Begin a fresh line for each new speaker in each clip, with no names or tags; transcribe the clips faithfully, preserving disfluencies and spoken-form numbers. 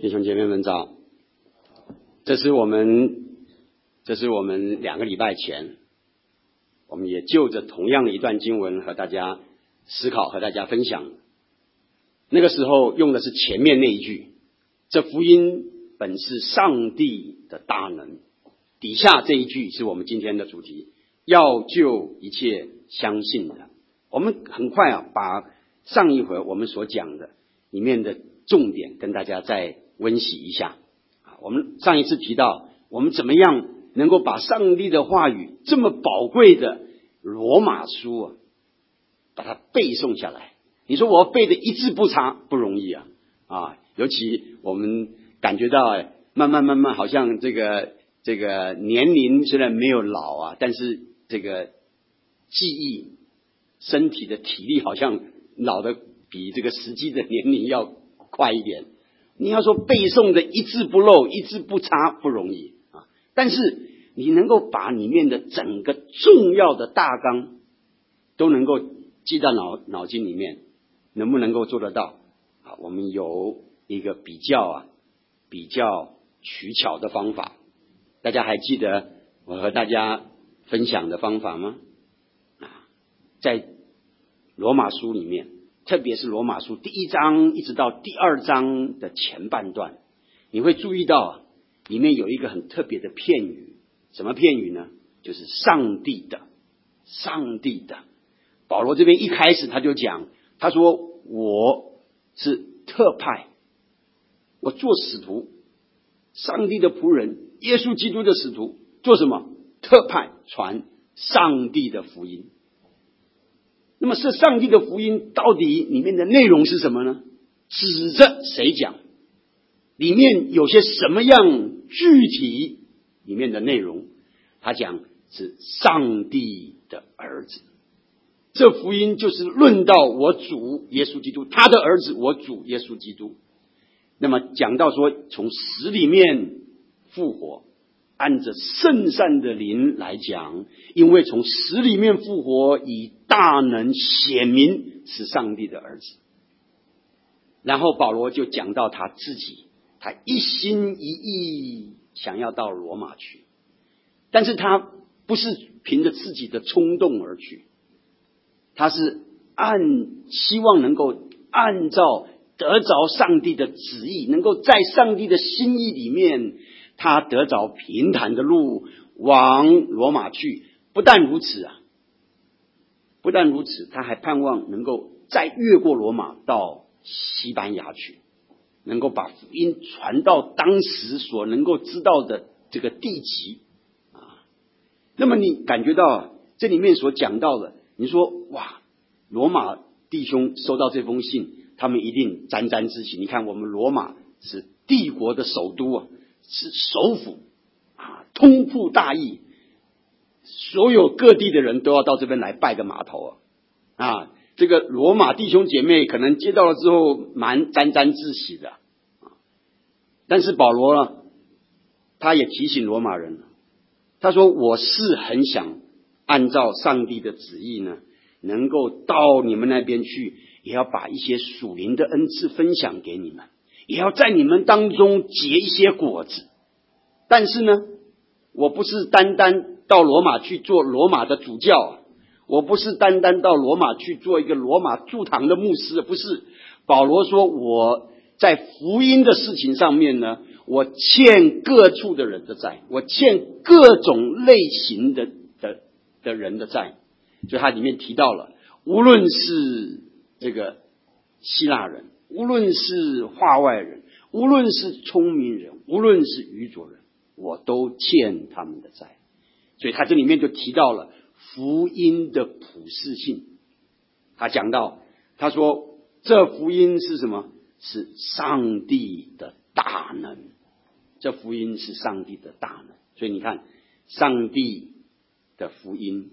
弟兄姐妹们早，这是我们这是我们两个礼拜前，我们也就着同样的一段经文和大家思考，和大家分享。那个时候用的是前面那一句，这福音本是上帝的大能，底下这一句是我们今天的主题，要救一切相信的。我们很快啊，把上一回我们所讲的里面的重点跟大家再温习一下。我们上一次提到，我们怎么样能够把上帝的话语这么宝贵的罗马书啊，把它背诵下来。你说我背的一字不差不容易啊啊！尤其我们感觉到慢慢慢慢，好像这个这个年龄虽然没有老啊，但是这个记忆、身体的体力好像老的比这个实际的年龄要快一点。你要说背诵的一字不漏、一字不差不容易啊，但是你能够把里面的整个重要的大纲都能够记到脑脑筋里面，能不能够做得到啊？我们有一个比较啊比较取巧的方法，大家还记得我和大家分享的方法吗？啊，在罗马书里面，特别是罗马书第一章一直到第二章的前半段，你会注意到里面有一个很特别的片语。什么片语呢？就是上帝的，上帝的。保罗这边一开始他就讲，他说我是特派，我做使徒，上帝的仆人，耶稣基督的使徒，做什么？特派传上帝的福音。那么是上帝的福音到底里面的内容是什么呢？指着谁讲？里面有些什么样具体里面的内容？他讲是上帝的儿子。这福音就是论到我主耶稣基督，他的儿子我主耶稣基督。那么讲到说从死里面复活，按着圣善的灵来讲，因为从死里面复活，以大能显明是上帝的儿子。然后保罗就讲到他自己，他一心一意想要到罗马去，但是他不是凭着自己的冲动而去，他是按希望能够按照得着上帝的旨意，能够在上帝的心意里面，他得着平坦的路往罗马去。不但如此啊，不但如此，他还盼望能够再越过罗马到西班牙去，能够把福音传到当时所能够知道的这个地级啊。那么你感觉到这里面所讲到的，你说哇，罗马弟兄收到这封信，他们一定沾沾自喜。你看我们罗马是帝国的首都啊，是首府啊，通铺大邑，所有各地的人都要到这边来拜个码头啊！啊，这个罗马弟兄姐妹可能接到了之后蛮沾沾自喜的啊。但是保罗呢，他也提醒罗马人，他说我是很想按照上帝的旨意呢，能够到你们那边去，也要把一些属灵的恩赐分享给你们，也要在你们当中结一些果子。但是呢，我不是单单到罗马去做罗马的主教，我不是单单到罗马去做一个罗马驻堂的牧师，不是。保罗说我在福音的事情上面呢，我欠各处的人的债，我欠各种类型的的的人的债。所以他里面提到了，无论是这个希腊人，无论是化外人，无论是聪明人，无论是愚拙人，我都欠他们的债。所以他这里面就提到了福音的普世性。他讲到，他说这福音是什么？是上帝的大能。这福音是上帝的大能。所以你看，上帝的福音，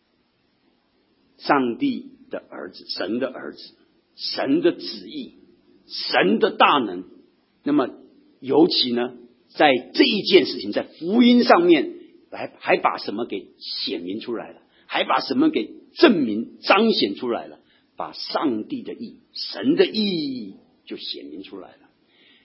上帝的儿子，神的儿子，神的旨意，神的大能。那么尤其呢，在这一件事情，在福音上面来还把什么给显明出来了，还把什么给证明彰显出来了，把上帝的义，神的义就显明出来了。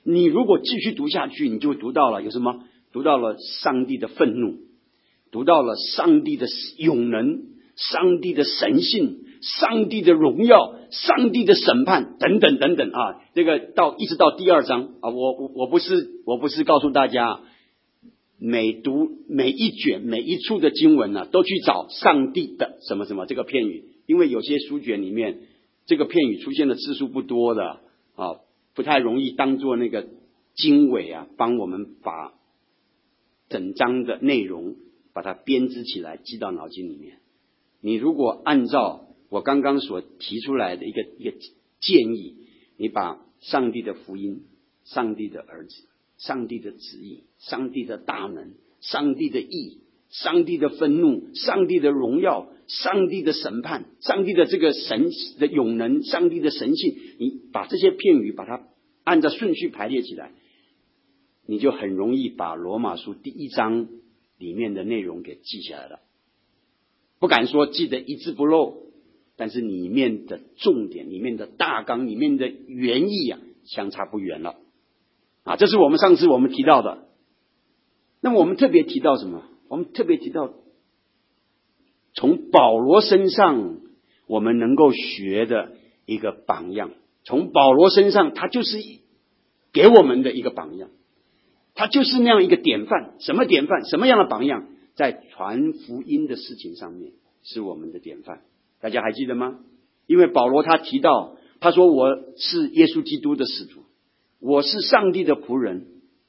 你如果继续读下去，你就读到了有什么？读到了上帝的愤怒，读到了上帝的永能，上帝的神性，上帝的荣耀，上帝的审判等等等等啊！这个到一直到第二章啊，我我我不是我不是告诉大家，每读每一卷每一处的经文呢、啊，都去找上帝的什么什么这个片语，因为有些书卷里面这个片语出现的次数不多的啊，不太容易当做那个经纬啊，帮我们把整章的内容把它编织起来，记到脑筋里面。你如果按照我刚刚所提出来的一个一个建议，你把上帝的福音、上帝的儿子、上帝的旨意、上帝的大能、上帝的义、上帝的愤怒、上帝的荣耀、上帝的审判、上帝的这个神的永能、上帝的神性，你把这些片语把它按照顺序排列起来，你就很容易把罗马书第一章里面的内容给记下来了。不敢说记得一字不漏，但是里面的重点、里面的大纲、里面的原意啊，相差不远了啊！这是我们上次我们提到的。那么我们特别提到什么？我们特别提到从保罗身上我们能够学的一个榜样。从保罗身上，他就是给我们的一个榜样，他就是那样一个典范。什么典范？什么样的榜样？在传福音的事情上面是我们的典范。大家还记得吗？因为保罗他提到，他说我是耶稣基督的使徒，我是上帝的仆人。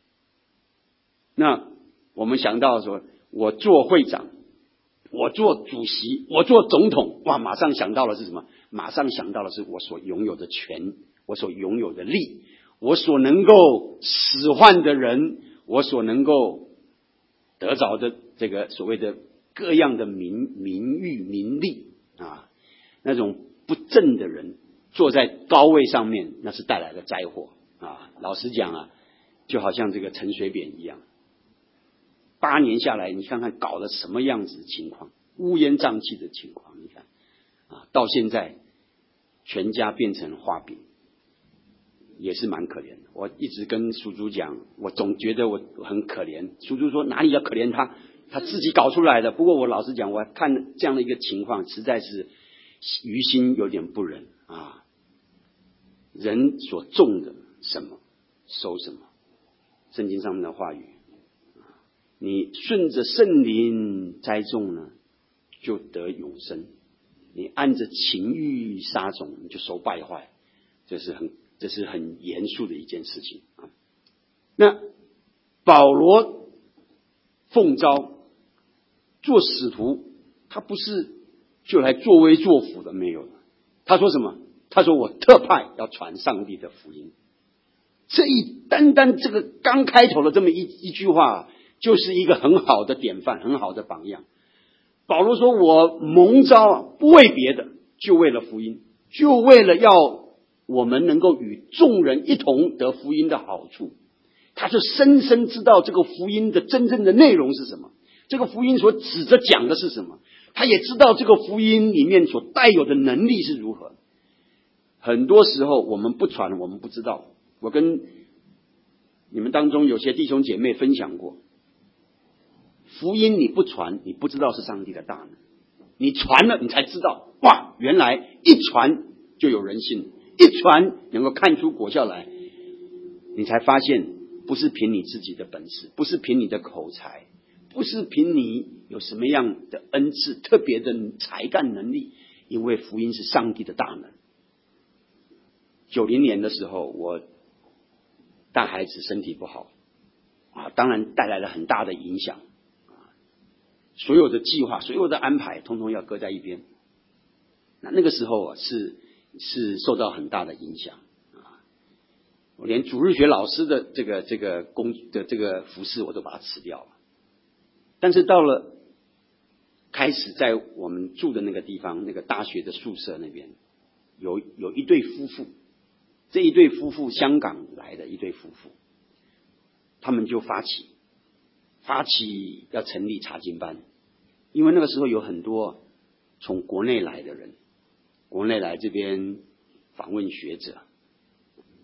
那我们想到说，我做会长，我做主席，我做总统，哇，马上想到的是什么？马上想到的是我所拥有的权，我所拥有的利，我所能够使唤的人，我所能够得着的这个所谓的各样的名名誉名利啊，那种不正的人坐在高位上面，那是带来的灾祸啊！老实讲啊，就好像这个陈水扁一样，八年下来，你看看搞了什么样子的情况，乌烟瘴气的情况，你看啊，到现在全家变成画饼，也是蛮可怜的。我一直跟叔叔讲，我总觉得我很可怜。叔叔说哪里要可怜他，他自己搞出来的。不过我老实讲，我看这样的一个情况，实在是于心有点不忍啊。人所种的什么，收什么，圣经上面的话语。你顺着圣灵栽种呢，就得永生；你按着情欲撒种，你就收败坏。这是很这是很严肃的一件事情啊。那保罗奉召做使徒，他不是就来作威作福的，没有。他说什么？他说我特派要传上帝的福音。这一单单这个刚开头的这么一一句话，就是一个很好的典范，很好的榜样。保罗说我蒙召不为别的，就为了福音，就为了要我们能够与众人一同得福音的好处。他就深深知道这个福音的真正的内容是什么，这个福音所指着讲的是什么，他也知道这个福音里面所带有的能力是如何。很多时候我们不传，我们不知道。我跟你们当中有些弟兄姐妹分享过，福音你不传，你不知道是上帝的大能；你传了，你才知道，哇，原来一传就有人信，一传能够看出果效来，你才发现不是凭你自己的本事，不是凭你的口才，不是凭你有什么样的恩赐、特别的才干能力，因为福音是上帝的大能。九零年的时候，我大孩子身体不好啊，当然带来了很大的影响啊，所有的计划、所有的安排，通通要搁在一边。那那个时候啊，是是受到很大的影响啊，我连主日学老师的这个这个工的这个服饰我都把它辞掉了。但是到了开始在我们住的那个地方，那个大学的宿舍那边，有有一对夫妇。这一对夫妇，香港来的一对夫妇，他们就发起发起要成立查经班，因为那个时候有很多从国内来的人，国内来这边访问学者，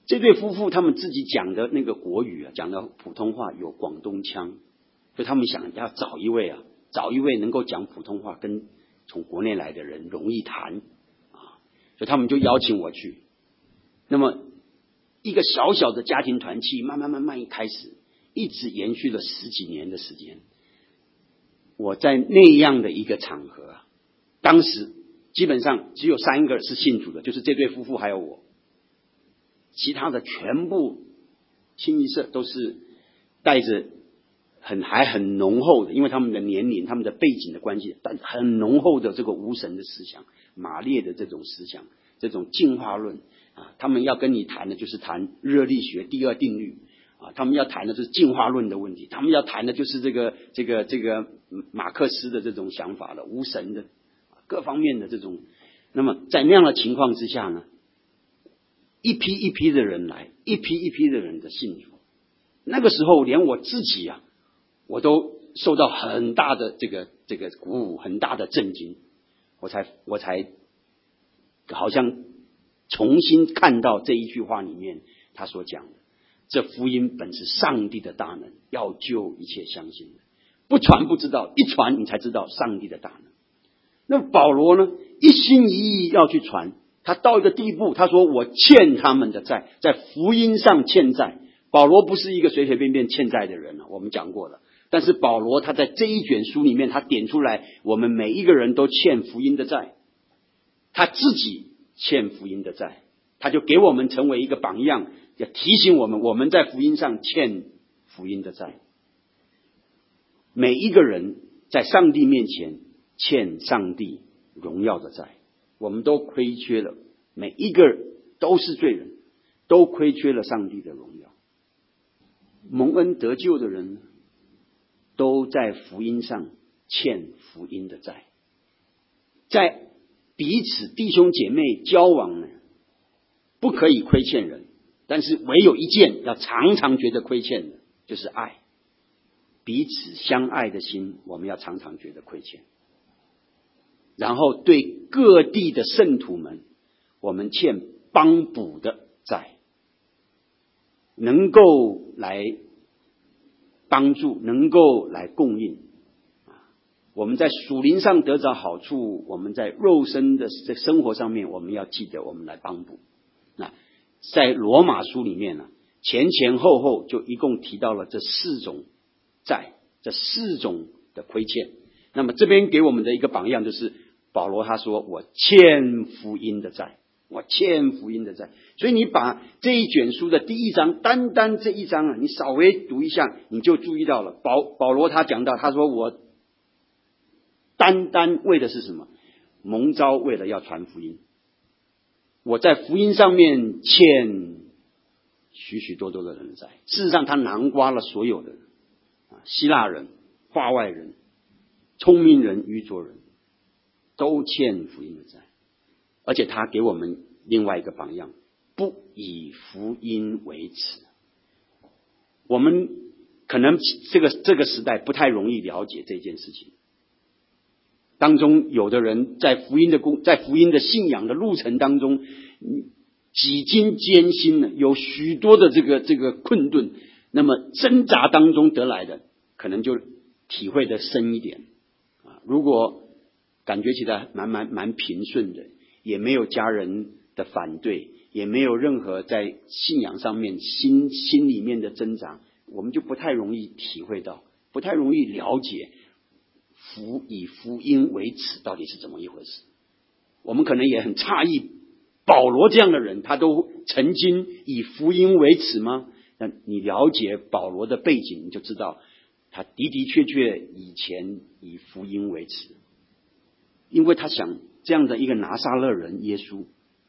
这对夫妇他们自己讲的那个国语啊，讲的普通话有广东腔，所以他们想要找一位啊，找一位能够讲普通话跟从国内来的人容易谈啊，所以他们就邀请我去。那么一个小小的家庭团契，慢慢慢慢一开始，一直延续了十几年的时间。我在那样的一个场合啊，当时基本上只有三个是信主的，就是这对夫妇还有我，其他的全部清一色都是带着很还很浓厚的，因为他们的年龄、他们的背景的关系，但很浓厚的这个无神的思想、马列的这种思想、这种进化论啊，他们要跟你谈的就是谈热力学第二定律啊，他们要谈的是进化论的问题，他们要谈的就是这个这个这个马克思的这种想法的无神的各方面的这种。那么在那样的情况之下呢，一批一批的人来，一批一批的人的信主。那个时候连我自己啊，我都受到很大的这个这个鼓舞，很大的震惊，我才我才好像重新看到这一句话里面他所讲的，这福音本是上帝的大能，要救一切相信的。不传不知道，一传你才知道上帝的大能。那保罗呢，一心一意要去传，他到一个地步，他说我欠他们的债，在福音上欠债。保罗不是一个随随便便欠债的人了，我们讲过了。但是保罗他在这一卷书里面，他点出来我们每一个人都欠福音的债，他自己欠福音的债，他就给我们成为一个榜样，要提醒我们我们在福音上欠福音的债。每一个人在上帝面前欠上帝荣耀的债，我们都亏缺了，每一个人都是罪人，都亏缺了上帝的荣耀。蒙恩得救的人都在福音上欠福音的债，在彼此弟兄姐妹交往呢，不可以亏欠人，但是唯有一件要常常觉得亏欠的，就是爱。彼此相爱的心，我们要常常觉得亏欠。然后对各地的圣徒们，我们欠帮补的债，能够来帮助，能够来供应。我们在属灵上得着好处，我们在肉身的生活上面，我们要记得我们来帮补。那在罗马书里面呢，前前后后就一共提到了这四种债，这四种的亏欠。那么这边给我们的一个榜样就是保罗他说我欠福音的债，我欠福音的债。所以你把这一卷书的第一章，单单这一章啊，你稍微读一下，你就注意到了保保罗他讲到，他说我单单为的是什么？蒙召为了要传福音，我在福音上面欠许许多多的人债。事实上他囊括了所有的人，希腊人、化外人、聪明人、愚拙人，都欠福音的债。而且他给我们另外一个榜样，不以福音为耻。我们可能这个这个时代不太容易了解这件事情，当中有的人在福音的在福音的信仰的路程当中几经艰辛呢，有许多的这个这个困顿，那么挣扎当中得来的，可能就体会的深一点啊。如果感觉起来蛮蛮蛮平顺的，也没有家人的反对，也没有任何在信仰上面心心里面的挣扎，我们就不太容易体会到，不太容易了解福以福音为耻到底是怎么一回事。我们可能也很诧异，保罗这样的人他都曾经以福音为耻吗？那你了解保罗的背景，你就知道他的的确确以前以福音为耻，因为他想这样的一个拿撒勒人耶稣，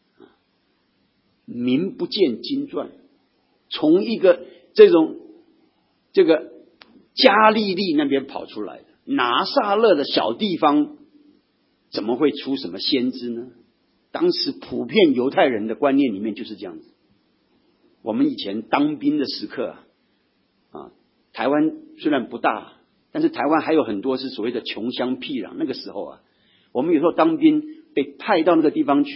名不见经传，从一个这种这个加利利那边跑出来的拿撒勒的小地方，怎么会出什么先知呢？当时普遍犹太人的观念里面就是这样子。我们以前当兵的时刻啊，啊，台湾虽然不大，但是台湾还有很多是所谓的穷乡僻壤。那个时候啊，我们有时候当兵被派到那个地方去，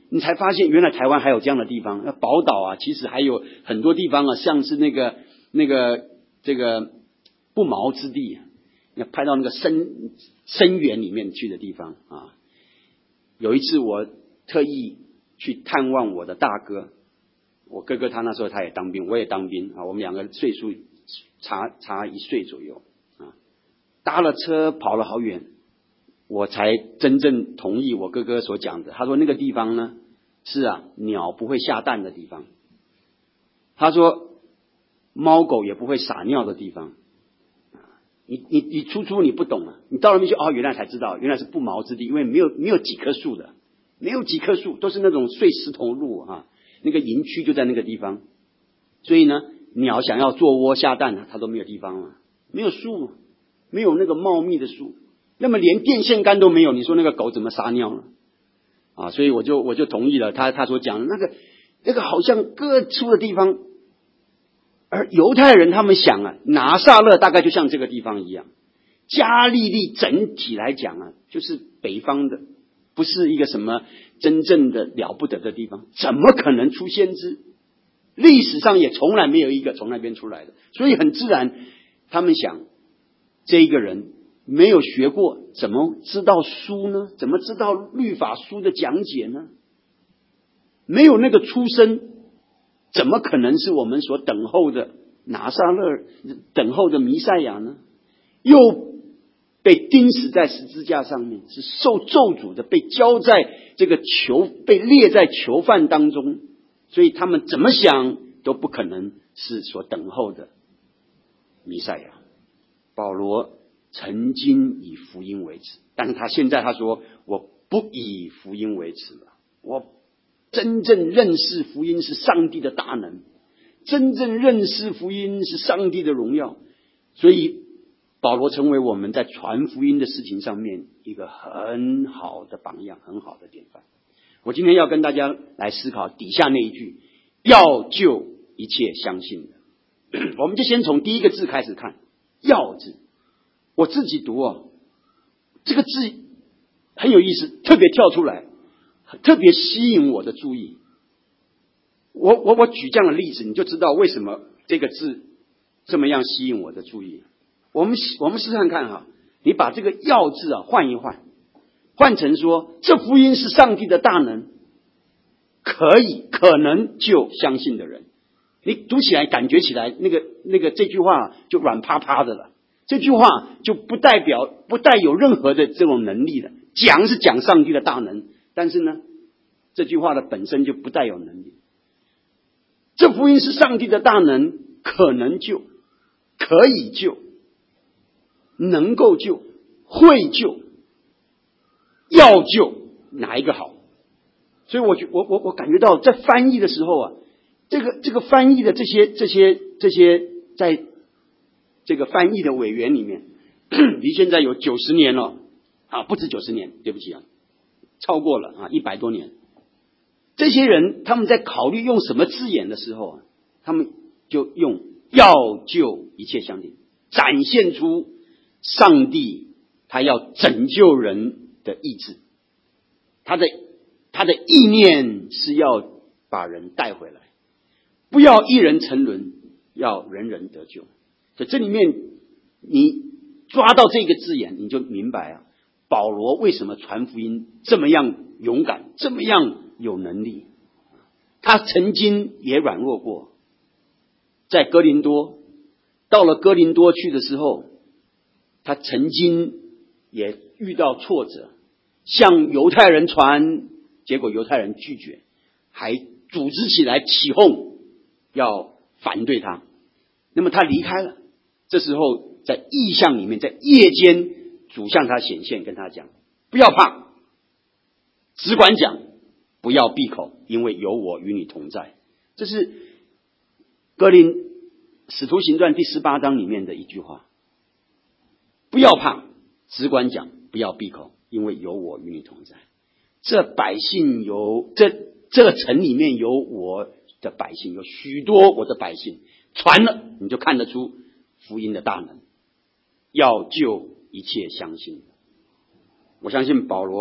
你才发现原来台湾还有这样的地方。那宝岛啊，其实还有很多地方啊，像是那个那个这个不毛之地，要派到那个深深渊里面去的地方啊。有一次我特意去探望我的大哥，我哥哥他那时候他也当兵，我也当兵啊，我们两个岁数差差一岁左右啊，搭了车跑了好远，我才真正同意我哥哥所讲的。他说那个地方呢，是啊，鸟不会下蛋的地方。他说猫狗也不会撒尿的地方。你你你初初你不懂啊，你到了那边去哦，原来才知道，原来是不毛之地，因为没有没有几棵树的，没有几棵树，都是那种碎石头路啊。那个营区就在那个地方，所以呢，鸟想要做窝下蛋，它都没有地方了，没有树，没有那个茂密的树，那么连电线杆都没有，你说那个狗怎么撒尿呢？啊，所以我就我就同意了他他所讲的那个那个好像各处的地方。而犹太人他们想啊，拿撒勒大概就像这个地方一样，加利利整体来讲啊，就是北方的，不是一个什么真正的了不得的地方，怎么可能出先知？历史上也从来没有一个从那边出来的，所以很自然，他们想，这一个人没有学过，怎么知道书呢？怎么知道律法书的讲解呢？没有那个出身，怎么可能是我们所等候的拿撒勒，等候的弥赛亚呢？又被钉死在十字架上面，是受咒诅的，被交在这个囚，被列在囚犯当中，所以他们怎么想都不可能是所等候的弥赛亚。保罗曾经以福音为耻，但是他现在他说我不以福音为耻了，我真正认识福音是上帝的大能，真正认识福音是上帝的荣耀，所以保罗成为我们在传福音的事情上面一个很好的榜样，很好的典范。我今天要跟大家来思考底下那一句，要救一切相信的。我们就先从第一个字开始看，要字。我自己读啊，这个字很有意思，特别跳出来，特别吸引我的注意。我我我举这样的例子，你就知道为什么这个字这么样吸引我的注意。我们我们试看看哈，你把这个要字啊换一换，换成说这福音是上帝的大能，可以可能救相信的人。你读起来感觉起来那个那个这句话就软趴趴的了，这句话就不代表不带有任何的这种能力的，讲是讲上帝的大能，但是呢这句话的本身就不带有能力。这福音是上帝的大能，可能救，可以救，能够救，会救，要救，哪一个好？所以我我我我感觉到在翻译的时候啊，这个这个翻译的这些这些这些在这个翻译的委员里面，离现在有九十年了啊，不止九十年，对不起啊，超过了啊一百多年。这些人他们在考虑用什么字眼的时候啊，他们就用要救一切相信，展现出上帝他要拯救人的意志，他的他的意念是要把人带回来，不要一人沉沦，要人人得救。所以这里面你抓到这个字眼，你就明白啊，保罗为什么传福音这么样勇敢，这么样有能力。他曾经也软弱过，在哥林多，到了哥林多去的时候，他曾经也遇到挫折，向犹太人传，结果犹太人拒绝，还组织起来起哄要反对他。那么他离开了，这时候在异象里面，在夜间主向他显现，跟他讲不要怕，只管讲，不要闭口，因为有我与你同在。这是哥林使徒行传第十八章里面的一句话，不要怕，只管讲，不要闭口，因为有我与你同在。这百姓有这这个城里面有我的百姓，有许多我的百姓，传了你就看得出福音的大能，要救一切相信。我相信保罗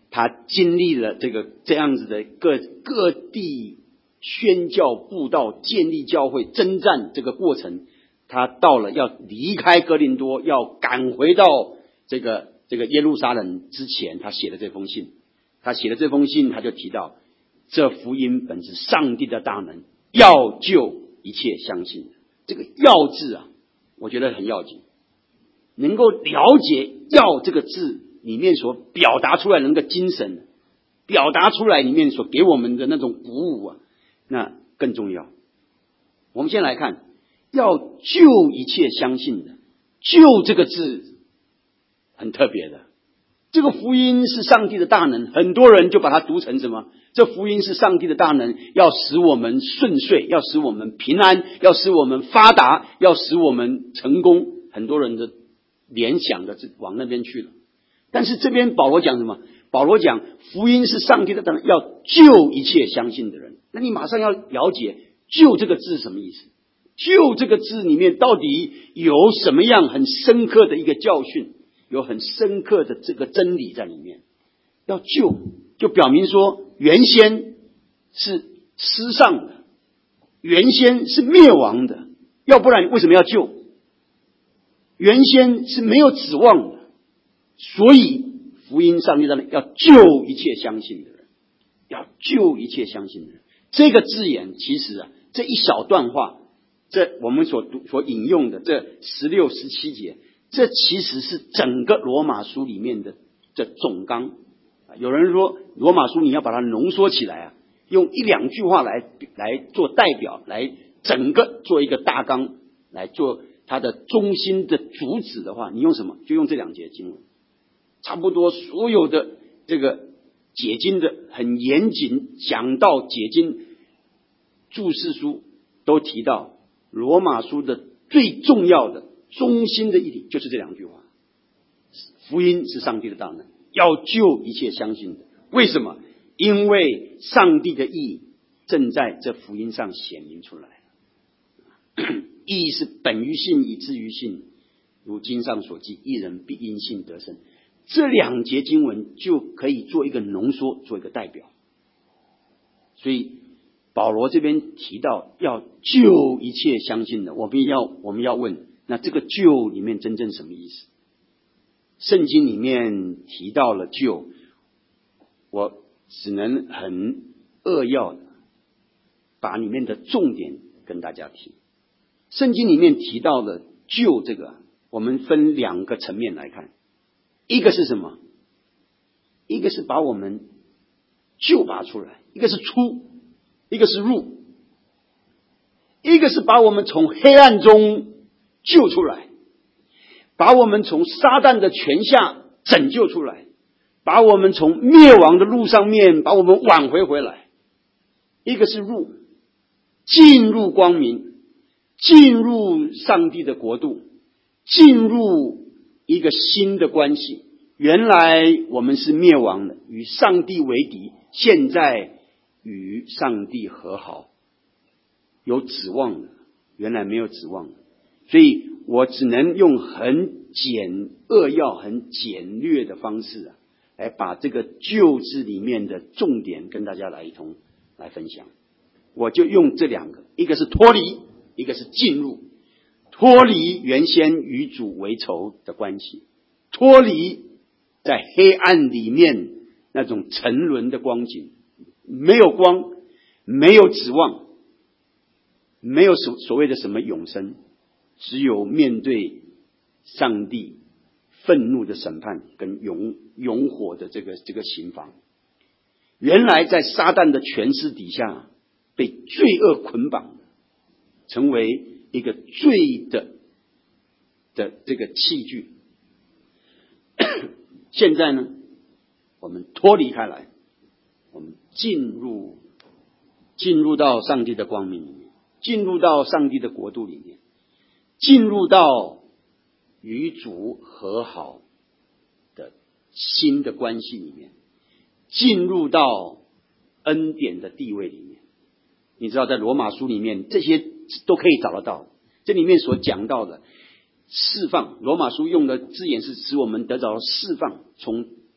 他经历了这个这样子的各各地宣教布道、建立教会、征战这个过程，他到了要离开哥林多，要赶回到这个这个耶路撒冷之前，他写了这封信。他写了这封信，他就提到这福音本是上帝的大能，要救一切相信的。这个要字啊，我觉得很要紧，能够了解要这个字里面所表达出来的那个精神，表达出来里面所给我们的那种鼓舞啊，那更重要。我们先来看，要救一切相信的，救这个字很特别的。这个福音是上帝的大能，很多人就把它读成什么？这福音是上帝的大能，要使我们顺遂，要使我们平安，要使我们发达，要使我们成功。很多人的联想的往那边去了。但是这边保罗讲什么？保罗讲福音是上帝的大能，要救一切相信的人。那你马上要了解救这个字是什么意思？救这个字里面到底有什么样很深刻的一个教训，有很深刻的这个真理在里面。要救就表明说原先是失丧的，原先是灭亡的，要不然为什么要救？原先是没有指望的，所以福音上帝要救一切相信的人，要救一切相信的人。这个字眼其实啊，这一小段话，这我们所读所引用的这十六、十七节，这其实是整个罗马书里面的这总纲。有人说罗马书你要把它浓缩起来啊，用一两句话来来做代表，来整个做一个大纲，来做它的中心的主旨的话，你用什么？就用这两节经文。差不多所有的这个解经的很严谨讲到解经注释书都提到罗马书的最重要的中心的一点就是这两句话：福音是上帝的大能，要救一切相信的。为什么？因为上帝的义正在这福音上显明出来了。义是本于信，以至于信，如经上所记，义人必因信得生。这两节经文就可以做一个浓缩，做一个代表。所以保罗这边提到要救一切相信的，我们要我们要问，那这个救里面真正什么意思？圣经里面提到了救，我只能很扼要的把里面的重点跟大家提。圣经里面提到的救这个，我们分两个层面来看。一个是什么？一个是把我们救拔出来，一个是出，一个是入。一个是把我们从黑暗中救出来，把我们从撒旦的权下拯救出来，把我们从灭亡的路上面把我们挽回回来。一个是入，进入光明，进入上帝的国度，进入一个新的关系。原来我们是灭亡的，与上帝为敌，现在与上帝和好，有指望的，原来没有指望的。所以我只能用很简扼要、很简略的方式啊，来把这个救字里面的重点跟大家来一同来分享。我就用这两个，一个是脱离，一个是进入。脱离原先与主为仇的关系，脱离在黑暗里面那种沉沦的光景，没有光，没有指望，没有所所谓的什么永生，只有面对上帝愤怒的审判跟永永火的这个这个刑罚。原来在撒旦的权势底下被罪恶捆绑，成为一个罪的的这个器具。现在呢，我们脱离开来，我们进入进入到上帝的光明里面，进入到上帝的国度里面，进入到与主和好的新的关系里面，进入到恩典的地位里面。你知道在罗马书里面这些都可以找得到，这里面所讲到的释放，罗马书用的字眼是使我们得着释放，从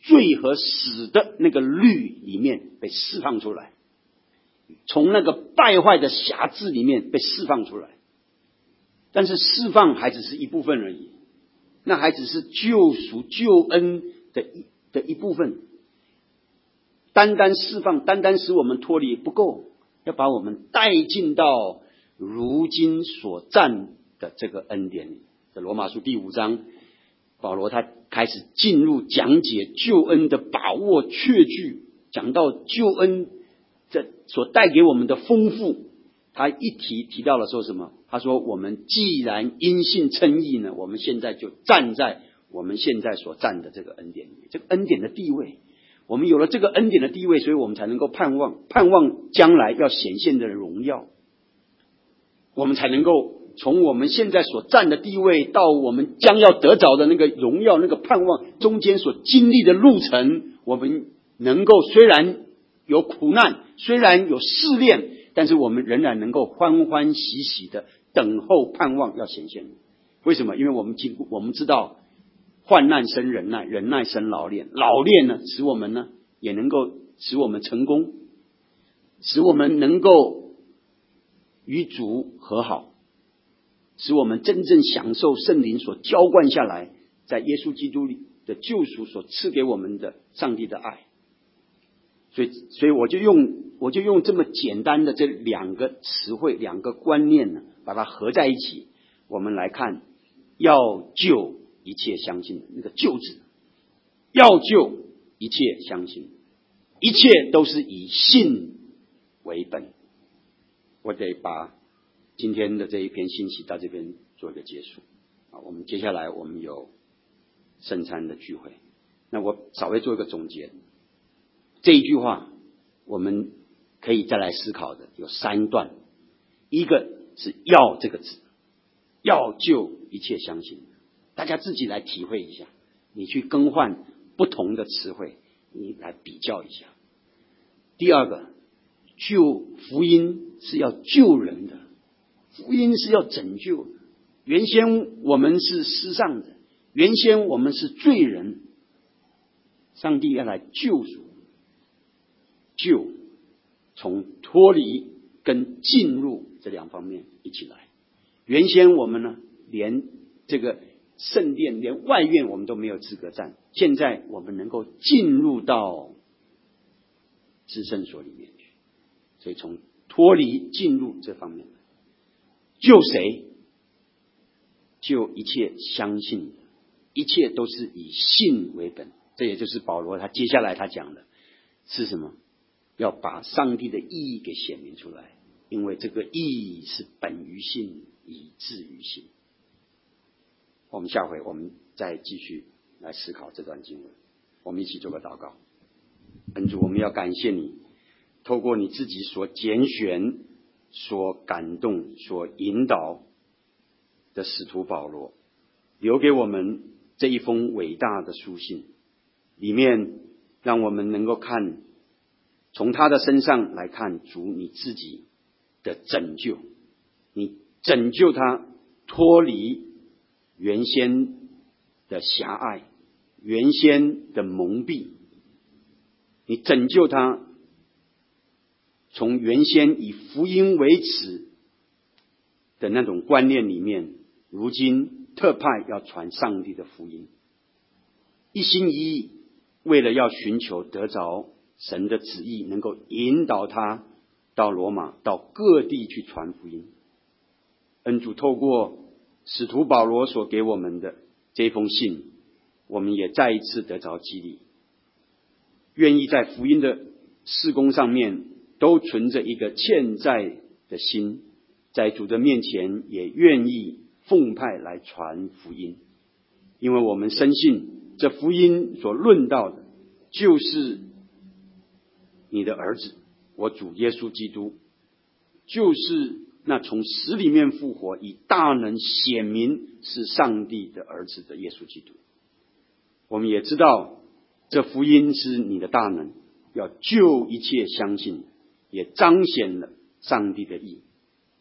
罪和死的那个律里面被释放出来，从那个败坏的辖制里面被释放出来。但是释放还只是一部分而已，那还只是救赎救恩的一的一部分。单单释放，单单使我们脱离不够，要把我们带进到如今所占的这个恩典里。在罗马书第五章，保罗他开始进入讲解救恩的把握确据，讲到救恩这所带给我们的丰富。他一提提到了说什么？他说我们既然因信称义呢，我们现在就站在我们现在所站的这个恩典里面，这个恩典的地位。我们有了这个恩典的地位，所以我们才能够盼望盼望将来要显现的荣耀。我们才能够从我们现在所站的地位到我们将要得着的那个荣耀，那个盼望中间所经历的路程，我们能够虽然有苦难，虽然有试炼，但是我们仍然能够欢欢喜喜的等候盼望要显现。为什么？因为我们经我们知道患难生忍耐，忍耐生老练，老练呢使我们呢也能够使我们成功，使我们能够与主和好，使我们真正享受圣灵所浇灌下来在耶稣基督里的救赎所赐给我们的上帝的爱。所以所以我就用我就用这么简单的这两个词汇，两个观念呢，把它合在一起，我们来看要救一切相信，那个救字，要救一切相信，一切都是以信为本。我得把今天的这一篇信息到这边做一个结束。啊，我们接下来我们有圣餐的聚会，那我稍微做一个总结。这一句话我们可以再来思考的有三段，一个是要这个字，要救一切相信，大家自己来体会一下，你去更换不同的词汇，你来比较一下。第二个，救福音是要救人的，福音是要拯救的。原先我们是失丧的，原先我们是罪人，上帝要来救赎，救从脱离跟进入这两方面一起来。原先我们呢，连这个圣殿连外院我们都没有资格站，现在我们能够进入到至圣所里面去，所以从脱离进入这方面，救谁？救一切相信的，一切都是以信为本。这也就是保罗他接下来他讲的是什么？要把上帝的意义给显明出来，因为这个意义是本于信，以至于信。我们下回我们再继续来思考这段经文，我们一起做个祷告。恩主，我们要感谢你，透过你自己所拣选、所感动、所引导的使徒保罗，留给我们这一封伟大的书信，里面让我们能够看，从他的身上来看主你自己的拯救，你拯救他脱离原先的狭隘，原先的蒙蔽，你拯救他从原先以福音为耻的那种观念里面，如今特派要传上帝的福音，一心一意为了要寻求得着神的旨意，能够引导他到罗马，到各地去传福音。恩主透过使徒保罗所给我们的这封信，我们也再一次得着激励，愿意在福音的事工上面都存着一个欠债的心，在主的面前也愿意奉派来传福音。因为我们深信这福音所论到的就是你的儿子，我主耶稣基督，就是那从死里面复活，以大能显明是上帝的儿子的耶稣基督。我们也知道这福音是你的大能，要救一切相信，也彰显了上帝的义。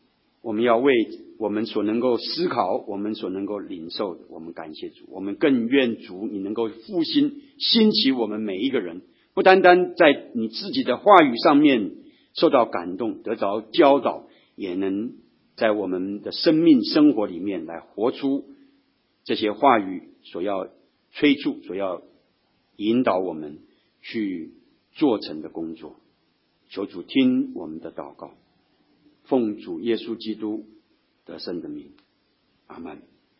我们要为我们所能够思考，我们所能够领受的，我们感谢主。我们更愿主你能够复兴兴起我们每一个人，不单单在你自己的话语上面受到感动，得着教导，也能在我们的生命生活里面来活出这些话语所要催促、所要引导我们去做成的工作。求主听我们的祷告，奉主耶稣基督得胜的名，阿们。